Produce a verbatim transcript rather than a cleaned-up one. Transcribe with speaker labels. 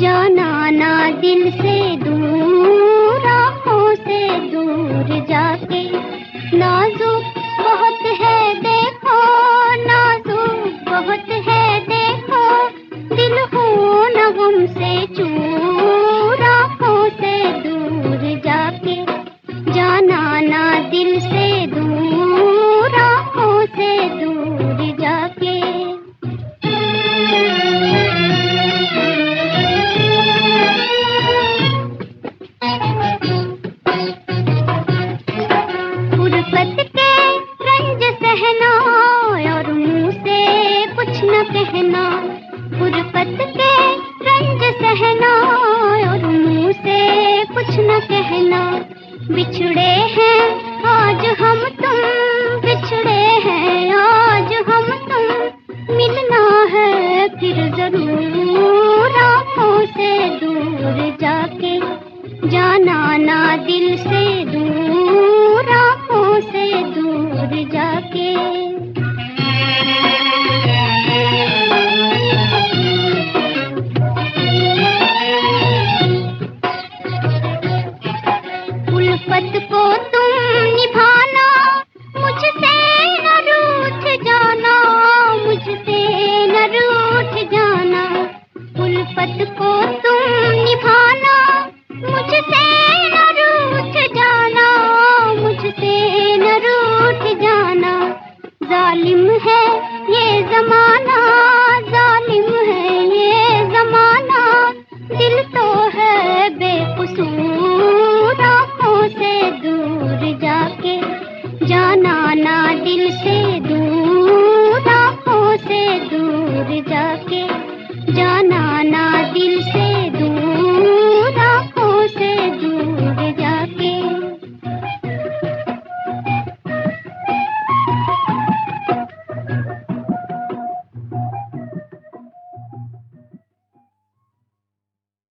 Speaker 1: जाना ना दिल से दूर, आँखों से दूर जाके। नाजुक बहुत है देखो, नाजुक बहुत है देखो, दिल हो न हमसे चूर, आँखों से दूर जाके। जाना ना दिल से दूर, आँखों से दूर जाके। फुर्सत के रंज सहना और मुँह से कुछ न कहना, फुर्सत के रंज सहना और मुँह से कुछ न कहना। बिछड़े हैं